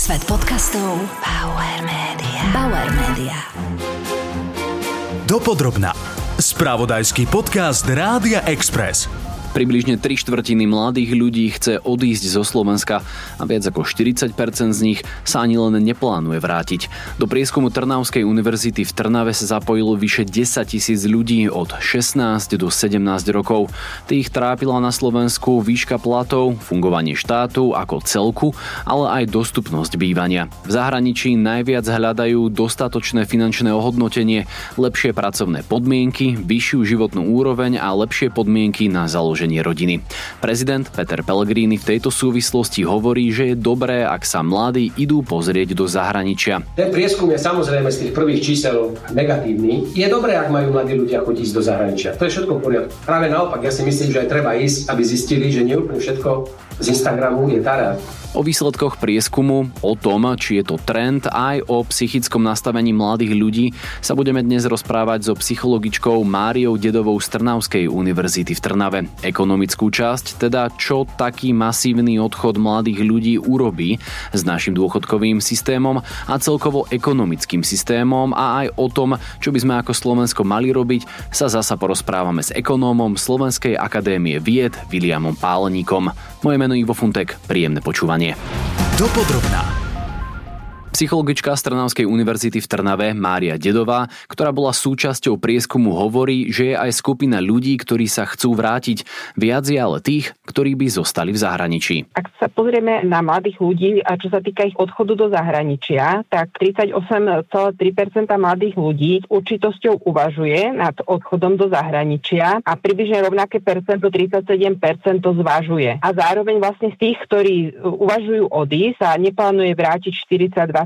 Svet podcastov Bauer Media. Bauer Media. Dopodrobna. Spravodajský podcast Rádia Express. Približne 3/4 mladých ľudí chce odísť zo Slovenska a viac ako 40% z nich sa ani len neplánuje vrátiť. Do prieskumu Trnavskej univerzity v Trnave sa zapojilo vyše 10 000 ľudí od 16 do 17 rokov. Tých trápila na Slovensku výška platov, fungovanie štátu ako celku, ale aj dostupnosť bývania. V zahraničí najviac hľadajú dostatočné finančné ohodnotenie, lepšie pracovné podmienky, vyššiu životnú úroveň a lepšie podmienky na založenie rodiny. Prezident Peter Pellegrini v tejto súvislosti hovorí, že je dobré, ak sa mladí idú pozrieť do zahraničia. Ten prieskum je samozrejme z tých prvých čísel negatívny. Je dobré, ak majú mladí ľudia chuť ísť do zahraničia. To je všetko v poriadku. Práve naopak, ja si myslím, že aj treba ísť, aby zistili, že neúplne všetko z Instagramu je tá realita. O výsledkoch prieskumu, o tom, či je to trend, aj o psychickom nastavení mladých ľudí sa budeme dnes rozprávať so psychologičkou Máriou Dedovou z Trnavskej univerzity v Trnave. Ekonomickú časť, teda čo taký masívny odchod mladých ľudí urobí s našim dôchodkovým systémom a celkovo ekonomickým systémom a aj o tom, čo by sme ako Slovensko mali robiť, sa zasa porozprávame s ekonómom Slovenskej akadémie vied Viliamom Páleníkom. Moje meno Ivo Funtek, príjemné počúvanie. Dopodrobná. Psychologička z Trnavskej univerzity v Trnave Mária Dedová, ktorá bola súčasťou prieskumu, hovorí, že je aj skupina ľudí, ktorí sa chcú vrátiť. Viac je ale tých, ktorí by zostali v zahraničí. Ak sa pozrieme na mladých ľudí a čo sa týka ich odchodu do zahraničia, tak 38,3% mladých ľudí s určitosťou uvažuje nad odchodom do zahraničia a približne rovnaké percento, 37% to zvažuje. A zároveň vlastne z tých, ktorí uvažujú odísť, sa neplánuje vrátiť 42,3%.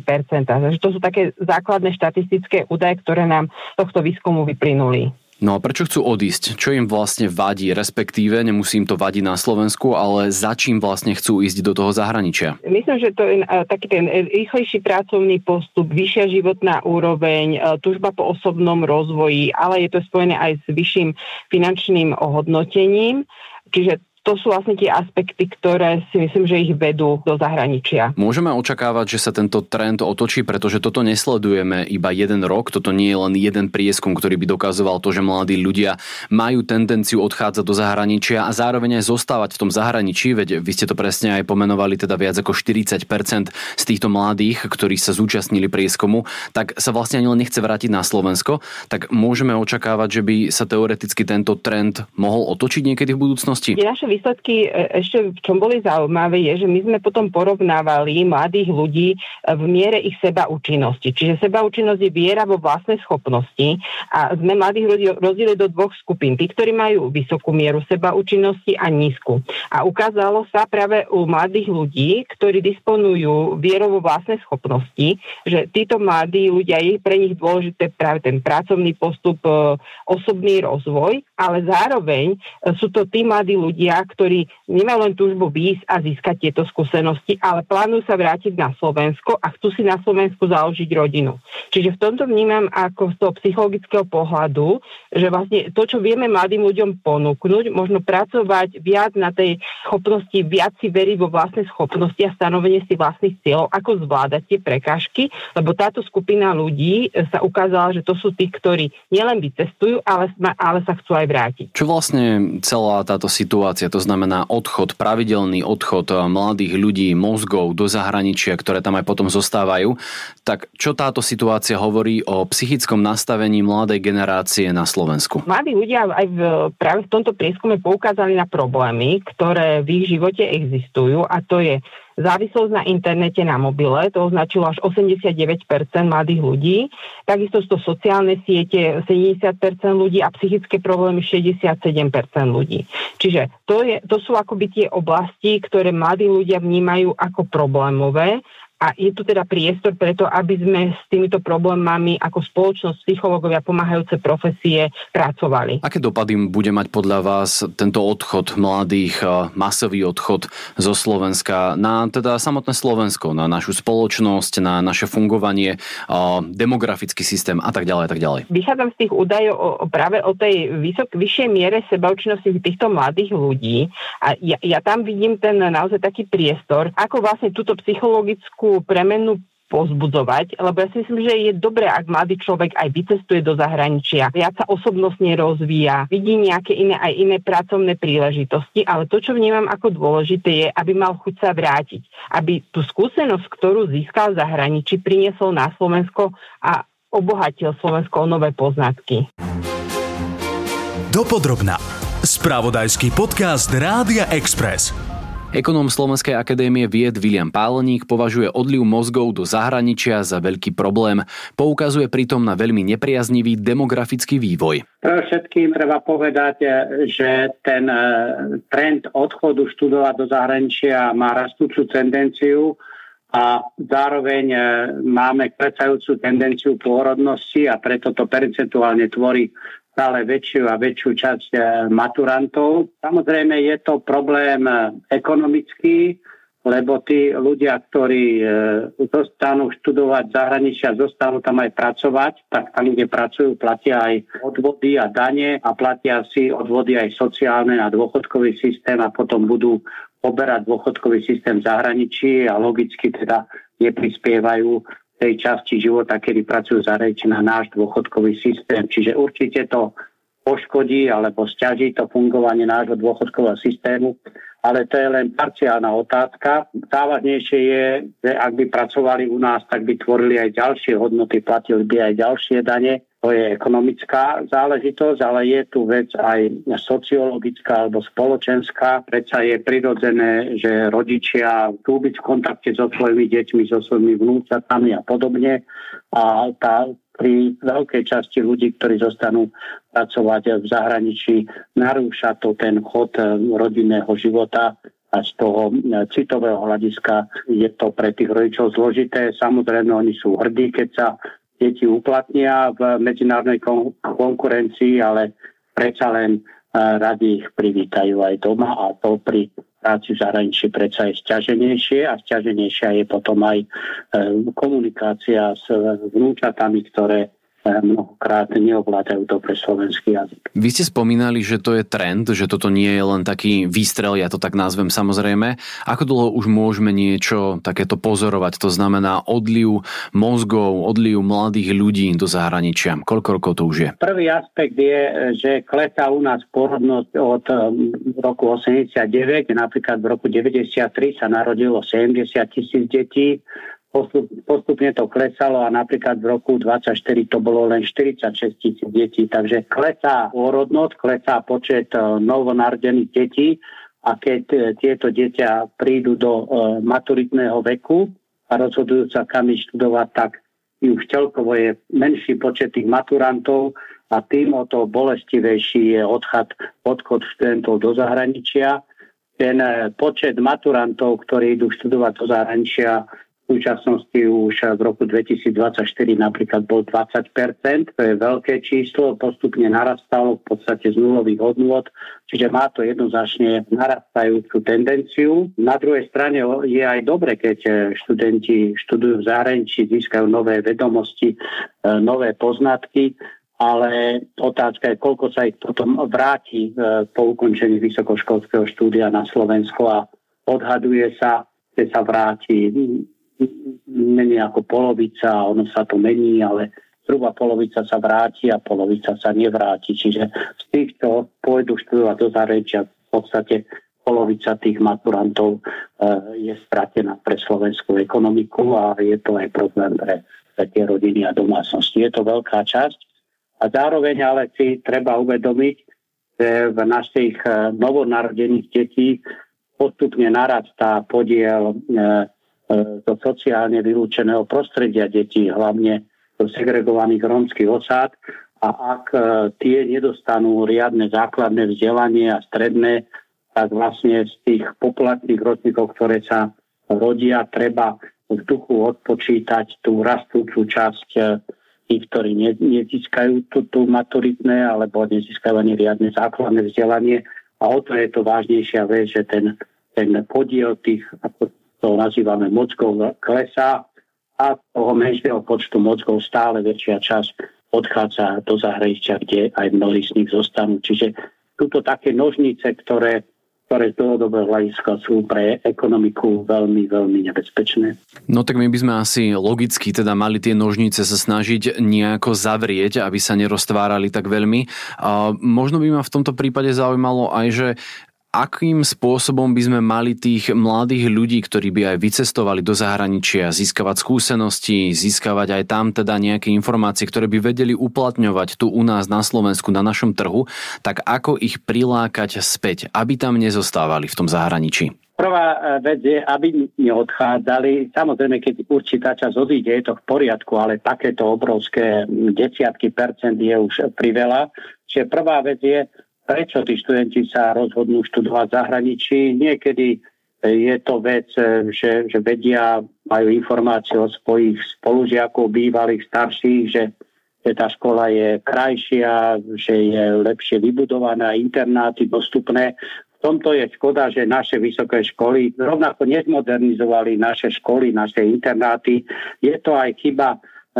Takže to sú také základné štatistické údaje, ktoré nám z tohto výskumu vyplynuli. No a prečo chcú odísť? Čo im vlastne vadí? Respektíve, nemusím to vadiť na Slovensku, ale za čím vlastne chcú ísť do toho zahraničia? Myslím, že to je taký ten rýchlejší pracovný postup, vyššia životná úroveň, túžba po osobnom rozvoji, ale je to spojené aj s vyšším finančným ohodnotením. Čiže to sú vlastne tie aspekty, ktoré si myslím, že ich vedú do zahraničia. Môžeme očakávať, že sa tento trend otočí, pretože toto nesledujeme iba jeden rok, toto nie je len jeden prieskum, ktorý by dokazoval to, že mladí ľudia majú tendenciu odchádzať do zahraničia a zároveň aj zostávať v tom zahraničí, veď vy ste to presne aj pomenovali, teda viac ako 40% z týchto mladých, ktorí sa zúčastnili prieskumu, tak sa vlastne ani len nechce vrátiť na Slovensko, tak môžeme očakávať, že by sa teoreticky tento trend mohol otočiť niekedy v budúcnosti? Výsledky ešte, v čom boli zaujímavé, je, že my sme potom porovnávali mladých ľudí v miere ich sebaúčinnosti. Čiže sebaúčinnosť je viera vo vlastné schopnosti a sme mladých ľudí rozdielili do dvoch skupín. Tí, ktorí majú vysokú mieru sebaúčinnosti a nízku. A ukázalo sa práve u mladých ľudí, ktorí disponujú vierou vo vlastné schopnosti, že títo mladí ľudia, je pre nich dôležité práve ten pracovný postup, osobný rozvoj, ale zároveň sú to tí mladí ľudia, ktorí nemajú len túžbu výjsť a získať tieto skúsenosti, ale plánujú sa vrátiť na Slovensko a chcú si na Slovensku založiť rodinu. Čiže v tomto vnímam ako z toho psychologického pohľadu, že vlastne to, čo vieme mladým ľuďom ponúknuť, možno pracovať viac na tej schopnosti, viac si veriť vo vlastné schopnosti a stanovenie si vlastných cieľov, ako zvládať tie prekážky, lebo táto skupina ľudí sa ukázala, že to sú tí, ktorí nielen vycestujú, ale sa chcú aj vrátiť. Čo vlastne celá táto situácia, to znamená odchod, pravidelný odchod mladých ľudí, mozgov do zahraničia, ktoré tam aj potom zostávajú, tak čo táto situácia hovorí o psychickom nastavení mladej generácie na Slovensku? Mladí ľudia aj práve v tomto prieskume poukázali na problémy, ktoré v ich živote existujú, a to je závislosť na internete, na mobile, to označilo až 89% mladých ľudí. Takisto sú to sociálne siete 70% ľudí a psychické problémy 67% ľudí. Čiže to sú akoby tie oblasti, ktoré mladí ľudia vnímajú ako problémové. A je tu teda priestor preto, aby sme s týmito problémami ako spoločnosť, psychológovia, pomáhajúce profesie pracovali. Aké dopady bude mať podľa vás tento odchod mladých, masový odchod zo Slovenska na teda samotné Slovensko, na našu spoločnosť, na naše fungovanie, demografický systém a tak ďalej a tak ďalej? Vychádzam z tých údajov práve o tej vyššej miere sebaúčinnosti týchto mladých ľudí a ja tam vidím ten naozaj taký priestor, ako vlastne túto psychologickú takú premenu pozbudzovať, lebo ja si myslím, že je dobré, ak mladý človek aj vycestuje do zahraničia, viac sa osobnostne rozvíja, vidí nejaké iné pracovné príležitosti, ale to, čo vnímam ako dôležité, je, aby mal chuť sa vrátiť, aby tú skúsenosť, ktorú získal v zahraničí, priniesol na Slovensko a obohatil Slovensko o nové poznatky. Dopodrobná. Spravodajský podcast Rádia Express. Ekonóm Slovenskej akadémie vied Viliam Páleník považuje odliv mozgov do zahraničia za veľký problém. Poukazuje pritom na veľmi nepriaznivý demografický vývoj. Pre všetkým treba povedať, že ten trend odchodu študovať do zahraničia má rastúcu tendenciu a zároveň máme klesajúcu tendenciu pôrodnosti a preto to percentuálne tvorí stále väčšiu a väčšiu časť maturantov. Samozrejme je to problém ekonomický, lebo tí ľudia, ktorí zostanú študovať v zahraničí a zostanú tam aj pracovať, tak tam, kde pracujú, platia aj odvody a dane a platia si odvody aj sociálne a dôchodkový systém a potom budú poberať dôchodkový systém v zahraničí a logicky teda neprispievajú tej časti života, kedy pracujú zahraničí na náš dôchodkový systém. Čiže určite to poškodí alebo sťaží to fungovanie nášho dôchodkového systému, ale to je len parciálna otázka. Závažnejšie je, že ak by pracovali u nás, tak by tvorili aj ďalšie hodnoty, platili by aj ďalšie dane. To je ekonomická záležitosť, ale je tu vec aj sociologická alebo spoločenská. Predsa je prirodzené, že rodičia chcú byť v kontakte so svojimi deťmi, so svojimi vnúčatami a podobne. A pri veľkej časti ľudí, ktorí zostanú pracovať v zahraničí, narúša to ten chod rodinného života a z toho citového hľadiska je to pre tých rodičov zložité. Samozrejme, oni sú hrdí, keď sa deti uplatnia v medzinárodnej konkurencii, ale predsa len radi ich privítajú aj doma a to pri práci v zahraničí predsa je sťaženejšie a sťaženejšia je potom aj komunikácia s vnúčatami, ktoré mnohokrát neovládajú dobre slovenský jazyk. Vy ste spomínali, že to je trend, že toto nie je len taký výstrel, ja to tak nazvem samozrejme. Ako dlho už môžeme niečo takéto pozorovať? To znamená odliv mozgov, odliv mladých ľudí do zahraničia. Koľko rokov to už je? Prvý aspekt je, že klesá u nás porodnosť od roku 89, napríklad v roku 93 sa narodilo 70 000 detí. Postupne to klesalo a napríklad v roku 24 to bolo len 46 000 detí. Takže klesá pôrodnosť, klesá počet novonarodených detí a keď tieto dieťa prídu do maturitného veku a rozhodujú sa kam študovať, tak už celkovo je menší počet tých maturantov a tým o to bolestivejší je odchod študentov do zahraničia. Ten počet maturantov, ktorí idú študovať do zahraničia, v súčasnosti už v roku 2024 napríklad bol 20%, to je veľké číslo, postupne narastalo v podstate z nulových hodnôt, čiže má to jednoznačne narastajúcu tendenciu. Na druhej strane je aj dobre, keď študenti študujú v zahraničí, získajú nové vedomosti, nové poznatky, ale otázka je, koľko sa ich potom vráti po ukončení vysokoškolského štúdia na Slovensko a odhaduje sa, že sa vráti menej ako polovica, ono sa to mení, ale zhruba polovica sa vráti a polovica sa nevráti. Čiže z tých, čo pôjdu študovať do zahraničia, v podstate polovica tých maturantov je stratená pre slovenskú ekonomiku a je to aj problém pre tie rodiny a domácnosti. Je to veľká časť a zároveň ale si treba uvedomiť, že v našich novonarodených detí postupne narastá podiel do sociálne vylúčeného prostredia detí, hlavne do segregovaných rómskych osád. A ak tie nedostanú riadne základné vzdelanie a stredné, tak vlastne z tých populačných ročníkov, ktoré sa rodia, treba v duchu odpočítať tú rastúcu časť tých, ktorí nezískajú tú maturitné alebo nezískajú ani riadne základné vzdelanie. A o to je to vážnejšia vec, že ten podiel tých, ako to nazývame, mozgov klesá a toho menšieho počtu mozgov stále väčšia časť odchádza do zahraničia, kde aj mnohí z nich zostanú. Čiže sú to také nožnice, ktoré ktoré z dlhodobého hľadiska sú pre ekonomiku veľmi, veľmi nebezpečné. No tak my by sme asi logicky teda mali tie nožnice sa snažiť nejako zavrieť, aby sa neroztvárali tak veľmi. Možno by ma v tomto prípade zaujímalo aj, že akým spôsobom by sme mali tých mladých ľudí, ktorí by aj vycestovali do zahraničia, získavať skúsenosti, získavať aj tam teda nejaké informácie, ktoré by vedeli uplatňovať tu u nás na Slovensku, na našom trhu, tak ako ich prilákať späť, aby tam nezostávali v tom zahraničí? Prvá vec je, aby neodchádzali. Samozrejme, keď určitá časť odíde, je to v poriadku, ale takéto obrovské desiatky percent je už priveľa. Čiže prvá vec je, prečo tí študenti sa rozhodnú študovať v zahraničí. Niekedy je to vec, že vedia, majú informácie od svojich spolužiakov, bývalých, starších, že tá škola je krajšia, že je lepšie vybudovaná, internáty dostupné. V tomto je škoda, že naše vysoké školy rovnako nezmodernizovali naše školy, naše internáty. Je to aj chyba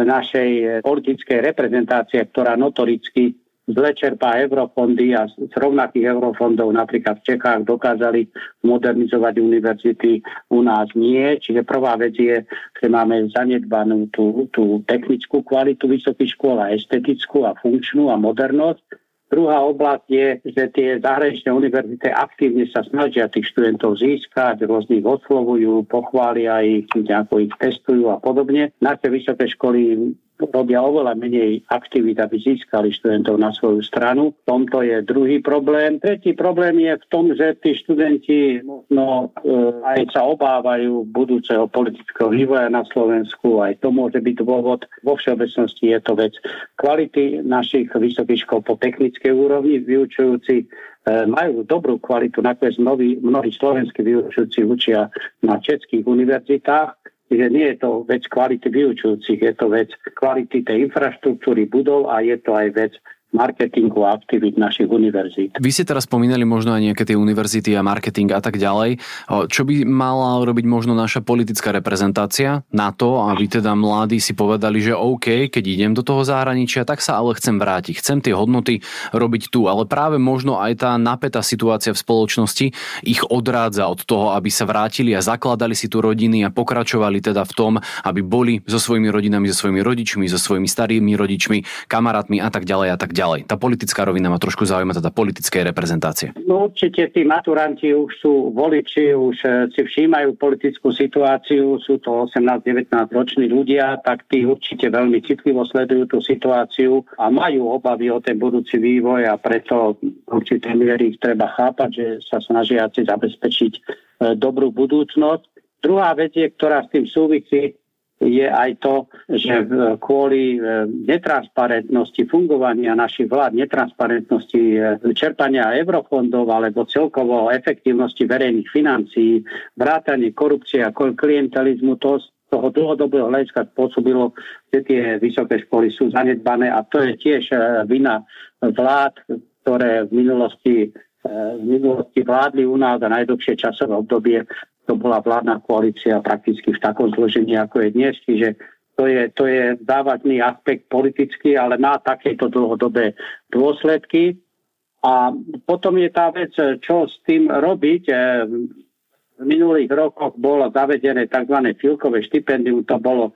našej politickej reprezentácie, ktorá notoricky zle čerpá eurofondy a z rovnakých eurofondov napríklad v Čechách dokázali modernizovať univerzity, u nás nie. Čiže prvá vec je, že máme zanedbanú tú technickú kvalitu vysokých škôl a estetickú a funkčnú a modernosť. Druhá oblasť je, že tie zahraničné univerzity aktívne sa snažia tých študentov získať, rôznych oslovujú, pochvália ich, nejako ich testujú a podobne. Naše vysoké školy robia oveľa menej aktivít, aby získali študentov na svoju stranu. V tomto je druhý problém. Tretí problém je v tom, že tí študenti možno aj sa obávajú budúceho politického vývoja na Slovensku. Aj to môže byť dôvod. Vo všeobecnosti je to vec kvality našich vysokých škôl po technickej úrovni. Vyučujúci majú dobrú kvalitu. Nakoniec mnohí slovenskí vyučujúci učia na českých univerzitách. Čiže nie je to vec kvality vyučujúcich, je to vec kvality tej infraštruktúry budov a je to aj vec marketingu a aktivít našich univerzít. Vy ste teraz spomínali možno aj nejaké tie univerzity a marketing a tak ďalej. Čo by mala robiť možno naša politická reprezentácia na to, aby teda mladí si povedali, že OK, keď idem do toho zahraničia, tak sa ale chcem vrátiť. Chcem tie hodnoty robiť tu, ale práve možno aj tá napätá situácia v spoločnosti ich odrádza od toho, aby sa vrátili a zakladali si tu rodiny a pokračovali teda v tom, aby boli so svojimi rodinami, so svojimi rodičmi, so svojimi starými rodičmi, kamarátmi a tak ďalej a tak ďalej. Tá politická rovina ma trošku zaujíma, teda politickej reprezentácie. No určite tí maturanti už sú voliči, už si všímajú politickú situáciu, sú to 18-19 roční ľudia, tak tí určite veľmi citlivo sledujú tú situáciu a majú obavy o ten budúci vývoj a preto v určitej miery ich treba chápať, že sa snažia si zabezpečiť dobrú budúcnosť. Druhá vec, ktorá s tým súvisí, je aj to, že kvôli netransparentnosti fungovania našich vlád, netransparentnosti čerpania eurofondov alebo celkovo efektívnosti verejných financií, vrátanie korupcie a klientelizmu, to z toho dlhodobého hľadiska spôsobilo, že tie vysoké školy sú zanedbané a to je tiež vina vlád, ktoré v minulosti vládli u nás a najdlhšie časové obdobie to bola vládna koalícia prakticky v takom zložení, ako je dnes. Čiže to je závažný aspekt politický, ale má takéto dlhodobé dôsledky. A potom je tá vec, čo s tým robiť. V minulých rokoch bolo zavedené tzv. Filkové štipendium. To bolo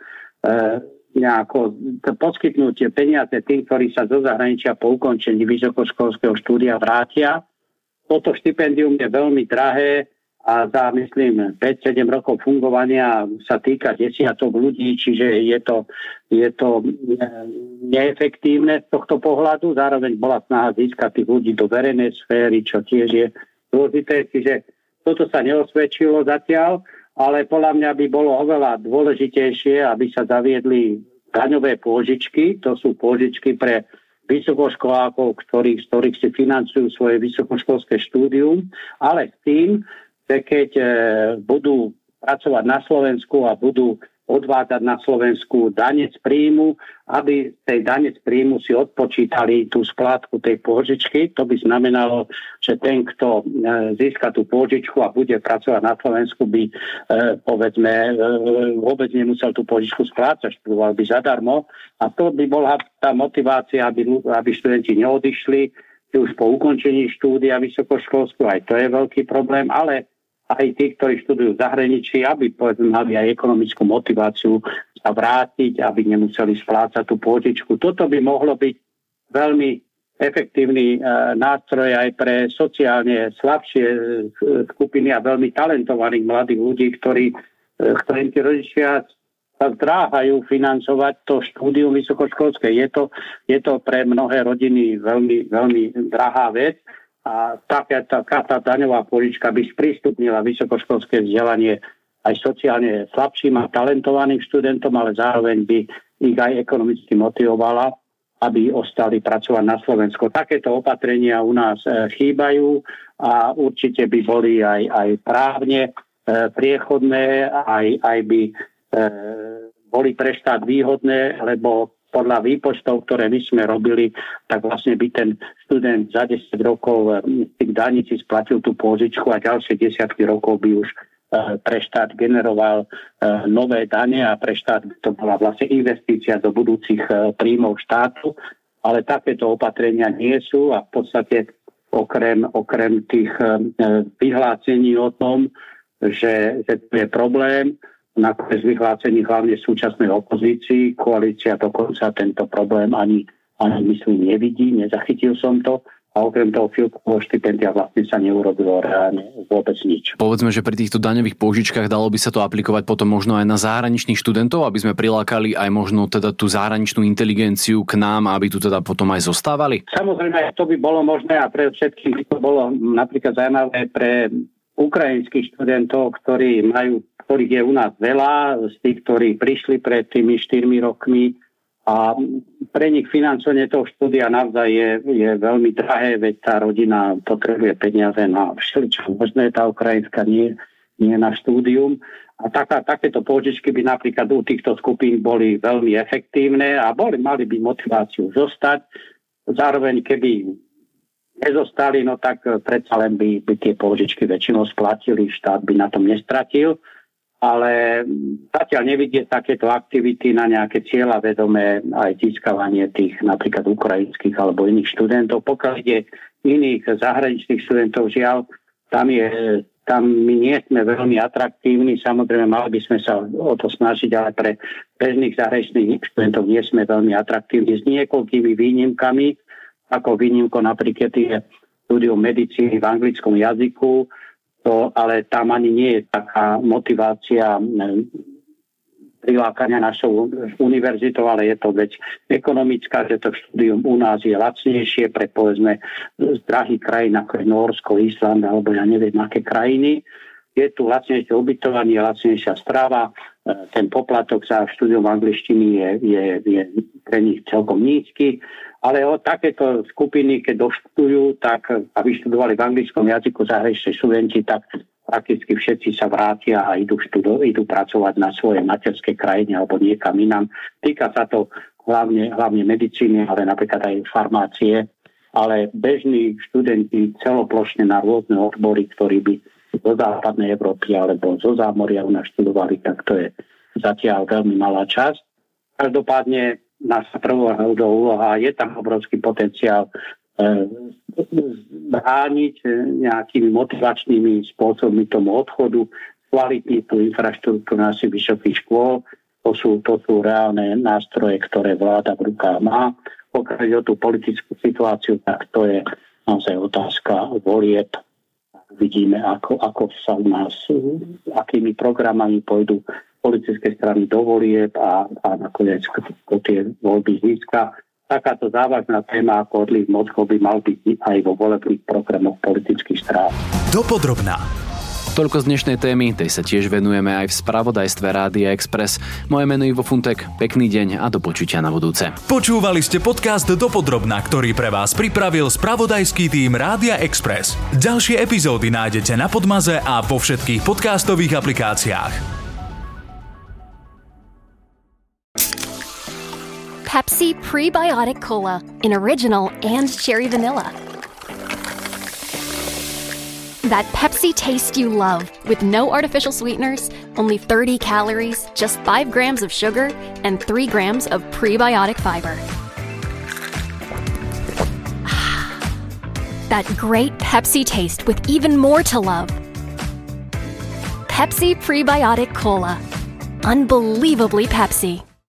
nejako poskytnutie peniaze tým, ktorí sa zo zahraničia po ukončení vysokoškolského štúdia vrátia. Toto štipendium je veľmi drahé a za, myslím, 5-7 rokov fungovania sa týka desiatok ľudí, čiže je to neefektívne z tohto pohľadu. Zároveň bola snaha získať tých ľudí do verejnej sféry, čo tiež je dôležité. Čiže toto sa neosvedčilo zatiaľ, ale podľa mňa by bolo oveľa dôležitejšie, aby sa zaviedli daňové pôžičky. To sú pôžičky pre vysokoškolákov, z ktorých si financujú svoje vysokoškolské štúdium, ale s tým, že keď budú pracovať na Slovensku a budú odvádzať na Slovensku dane z príjmu, aby tej dane z príjmu si odpočítali tú splátku tej pôžičky. To by znamenalo, že ten, kto získa tú pôžičku a bude pracovať na Slovensku, by povedzme vôbec nemusel tú pôžičku splácať, študoval by zadarmo. A to by bola tá motivácia, aby študenti neodišli. už po ukončení štúdia vysokoškolského, aj to je veľký problém, ale aj tí, ktorí študujú v zahraničí, aby povedzme mali aj ekonomickú motiváciu sa vrátiť, aby nemuseli splácať tú pôžičku. Toto by mohlo byť veľmi efektívny nástroj aj pre sociálne slabšie skupiny a veľmi talentovaných mladých ľudí, ktorým tí rodičia sa zdráhajú financovať to štúdium vysokoškolské. Je to pre mnohé rodiny veľmi, veľmi drahá vec a taká daňová pôžička by sprístupnila vysokoškolské vzdelanie aj sociálne slabším a talentovaným študentom, ale zároveň by ich aj ekonomicky motivovala, aby ostali pracovať na Slovensku. Takéto opatrenia u nás chýbajú a určite by boli aj právne priechodné, aj by boli pre štát výhodné, lebo podľa výpočtov, ktoré my sme robili, tak vlastne by ten študent za 10 rokov tých daní si splatil tú pôžičku a ďalšie desiatky rokov by už pre štát generoval nové dane a pre štát to bola vlastne investícia do budúcich príjmov štátu, ale takéto opatrenia nie sú a v podstate okrem tých vyhlásení o tom, že to je problém, nakoniec vyhlásení hlavne súčasnej opozícii, koalícia dokonca tento problém ani myslím nevidí, nezachytil som to. A okrem toho Filkovho štipendia vlastne sa neurobilo reálne vôbec nič. Povedzme, že pri týchto daňových pôžičkách dalo by sa to aplikovať potom možno aj na zahraničných študentov, aby sme prilákali aj možno teda tú zahraničnú inteligenciu k nám, aby tu teda potom aj zostávali? Samozrejme, to by bolo možné a pre všetkých by to bolo napríklad zaujímavé pre ukrajinských študentov, ktorých je u nás veľa, z tých, ktorí prišli pred tými 4 rokmi. A pre nich financovanie toho štúdia naozaj je veľmi drahé, veď tá rodina potrebuje peniaze na všeličo možné, tá ukrajinská nie na štúdium. A takéto pôžičky by napríklad u týchto skupín boli veľmi efektívne a mali by motiváciu zostať. Zároveň, keby nezostali, no tak predsa len by tie pôžičky väčšinou splatili, štát by na tom nestratil. Ale zatiaľ nevidieť takéto aktivity na nejaké cieľavedomé aj získavanie tých napríklad ukrajinských alebo iných študentov. Pokiaľ ide iných zahraničných študentov, žiaľ, tam my nie sme veľmi atraktívni. Samozrejme, mali by sme sa o to snažiť, ale pre bežných zahraničných študentov nie sme veľmi atraktívni s niekoľkými výnimkami, ako výnimko napríklad je štúdium medicíny v anglickom jazyku, ale tam ani nie je taká motivácia prilákania našou univerzitou, ale je to veď ekonomická, že to štúdium u nás je lacnejšie pre povedzme z drahých krajín ako je Nórsko, Island alebo ja neviem aké krajiny. Je tu lacnejšie ubytovanie, lacnejšia strava, ten poplatok za štúdium angličtiny je pre nich celkom nízky. Ale o takéto skupiny, keď doštudujú, tak a vyštudovali v anglickom jazyku zahraniční študenti, tak prakticky všetci sa vrátia a idú pracovať na svojej materskej krajine alebo niekam inám. Týka sa to hlavne medicíny, ale napríklad aj farmácie. Ale bežní študenti celoplošne na rôzne odbory, ktorí by zo západnej Európy alebo zo zámoria u nás študovali, tak to je zatiaľ veľmi malá časť. Každopádne naša prvá úloha, je tam obrovský potenciál brániť nejakými motivačnými spôsobmi tomu odchodu, kvalitniť tú infraštruktúru našich vysokých škôl. To sú reálne nástroje, ktoré vláda v rukách má. Pokiaľ ide o tú politickú situáciu, tak to je naozaj otázka volieb. Vidíme, ako sa u nás, akými programami pôjdu politické strany do volieb a nakoniec tie voľby získa. Takáto závažná téma ako odliv mozgov by mal byť aj vo volebných programoch politických strán. Dopodrobná. Toľko z dnešnej témy, tej sa tiež venujeme aj v spravodajstve Rádia Express. Moje meno je Ivo Funtek, pekný deň a do počutia na budúce. Počúvali ste podcast Dopodrobná, ktorý pre vás pripravil spravodajský tím Rádia Express. Ďalšie epizódy nájdete na Podmaze a vo všetkých podcastových aplikáciách. Pepsi Prebiotic Cola in original and cherry vanilla. That Pepsi taste you love with no artificial sweeteners, only 30 calories, just 5 grams of sugar, and 3 grams of prebiotic fiber. that great Pepsi taste with even more to love. Pepsi Prebiotic Cola. Unbelievably Pepsi.